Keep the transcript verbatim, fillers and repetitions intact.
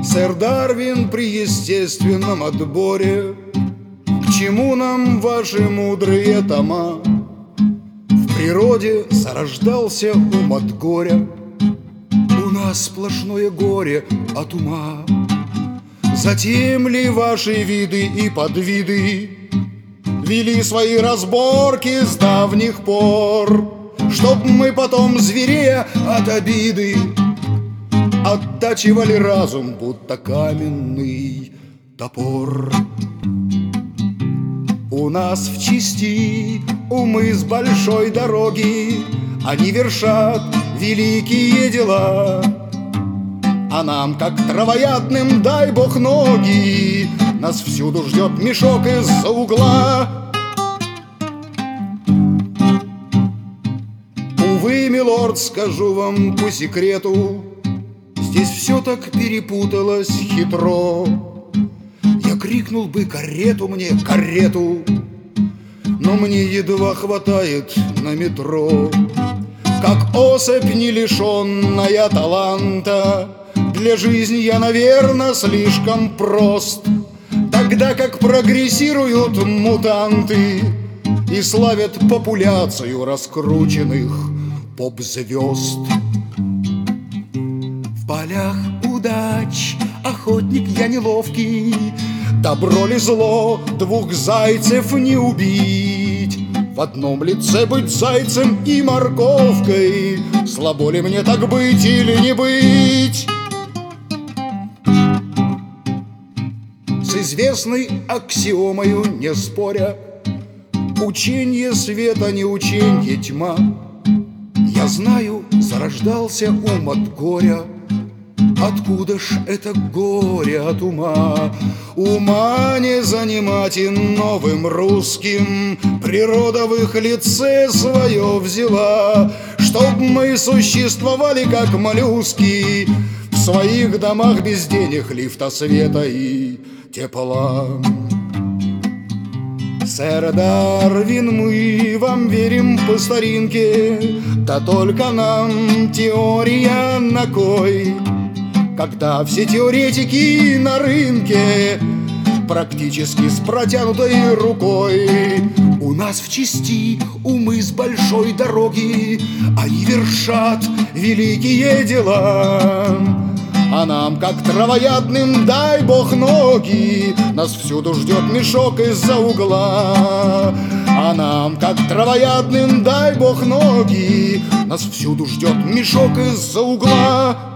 Сэр Дарвин при естественном отборе. К чему нам ваши мудрые тома? В природе зарождался ум от горя. У нас сплошное горе от ума. Затем ли ваши виды и подвиды вели свои разборки с давних пор, чтоб мы потом, зверея от обиды, оттачивали разум, будто каменный топор? У нас в чести умы с большой дороги, они вершат великие дела. А нам, как травоядным, дай бог ноги, нас всюду ждет мешок из-за угла. Увы, милорд, скажу вам по секрету, здесь все так перепуталось хитро. Я крикнул бы: карету мне, карету, но мне едва хватает на метро. Как особь, не лишенная таланта, для жизни я, наверное, слишком прост, тогда как прогрессируют мутанты и славят популяцию раскрученных поп-звезд. В полях удач охотник я неловкий, добро ли зло, двух зайцев не убить. В одном лице быть зайцем и морковкой, слабо ли мне так быть или не быть? С известной аксиомою не споря, ученье света, не ученье тьма. Я знаю, зарождался ум от горя. Откуда ж это горе от ума? Ума не занимать и новым русским, природа в их лице свое взяла, чтоб мы существовали как моллюски в своих домах без денег, лифта, света и тепла. Сэр Дарвин, мы вам верим по старинке, да только нам теория на кой, когда все теоретики на рынке практически с протянутой рукой. У нас в чести умы с большой дороги, они вершат великие дела. А нам, как травоядным, дай бог ноги, нас всюду ждет мешок из-за угла. А нам, как травоядным, дай бог ноги, нас всюду ждет мешок из-за угла.